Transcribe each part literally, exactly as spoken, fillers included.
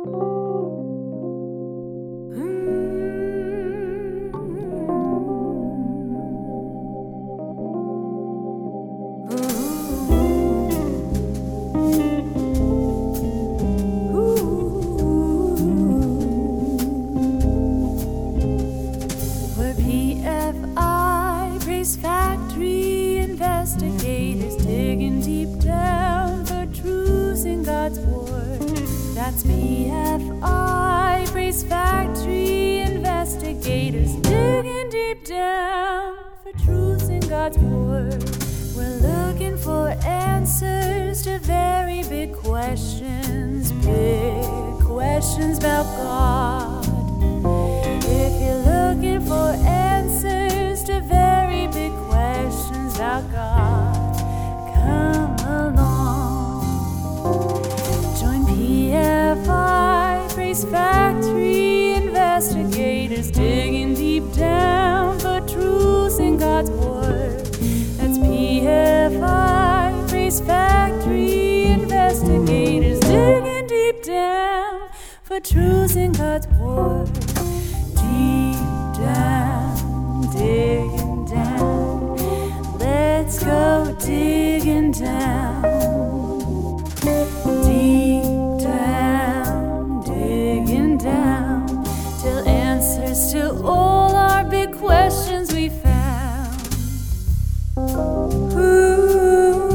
Factory investigators digging deep down for truths in God's word. That's P F I, Praise Factory investigators digging deep down for truths in God's word. We're looking for answers to very big questions, big questions about God. If you're looking for answers to very big questions about God, come along. Join P F I, Praise Factory investigators digging deep down for truths in God's word. That's P F I, Praise Factory investigators digging deep down for truths in God's word. Deep down, digging down. Let's go digging down. Deep down, digging down, till answers to all our big questions we found. Ooh.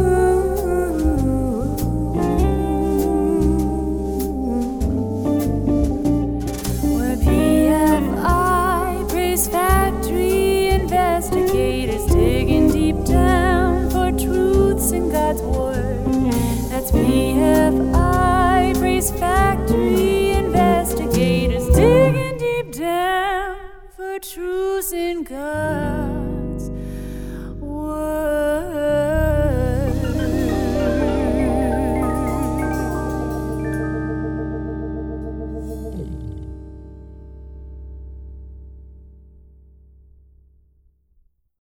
We're P F I, Praise Factory investigators digging deep down for truths in God's word. That's P F I, Praise Factory investigators digging deep down for truths in God's word.